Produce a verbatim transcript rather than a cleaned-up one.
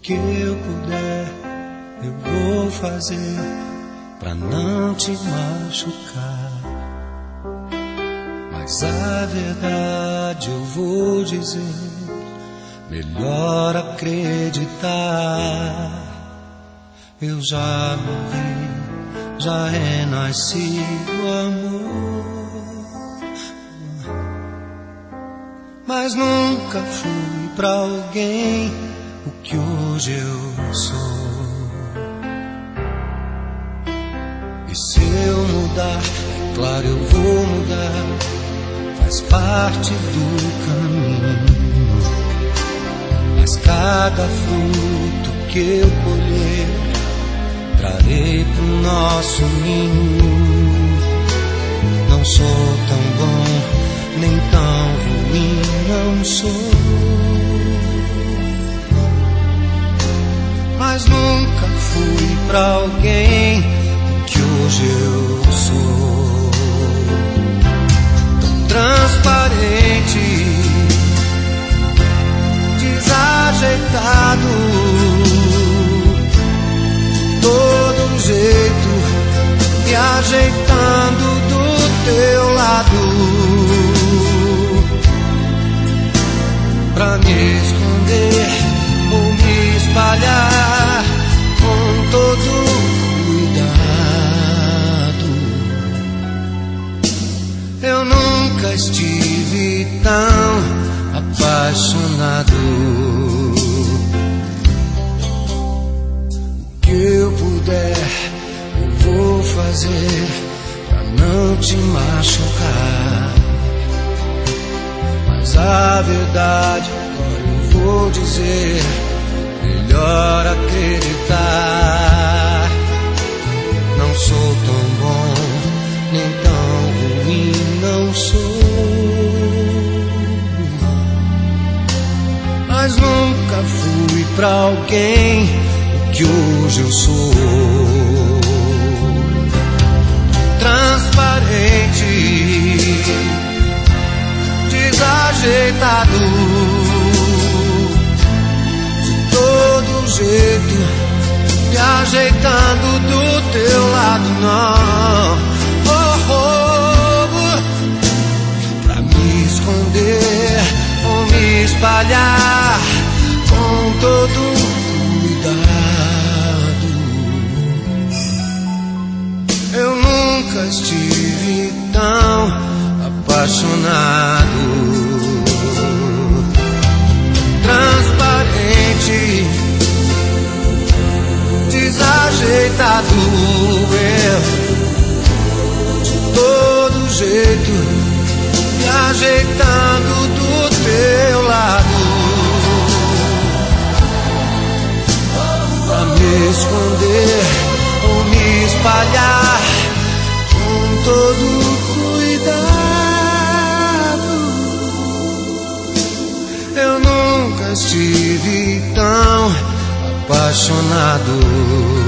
que eu puder, eu vou fazer pra não te machucar. Mas a verdade eu vou dizer, melhor acreditar. Eu já morri, já renasci o amor, mas nunca fui pra alguém o que hoje eu sou. E se eu mudar, é claro eu vou mudar, faz parte do caminho. Mas cada fruto que eu colher, trarei pro nosso ninho. Não sou tão bom, nem tão ruim, não sou, mas nunca fui pra alguém que hoje eu sou. Tão transparente, desajeitado, todo jeito, me ajeitando do teu lado, pra me esconder ou me espalhar com todo cuidado. Eu nunca estive tão apaixonado. O que eu puder, eu vou fazer pra não te machucar. Mas a verdade agora eu vou dizer, melhor acreditar. Não sou tão bom, nem tão ruim, não sou, mas nunca fui pra alguém o que hoje eu sou. Transparente, desajeitado, de todo jeito, me ajeitando do teu lado, não. Oh, oh, pra me esconder ou me espalhar com todo cuidado. Eu nunca estive tão apaixonado. Transparente, desajeitado, eu de todo jeito, me ajeitando do teu lado, pra me esconder ou me espalhar com todo cuidado. Eu nunca estive tão apaixonado.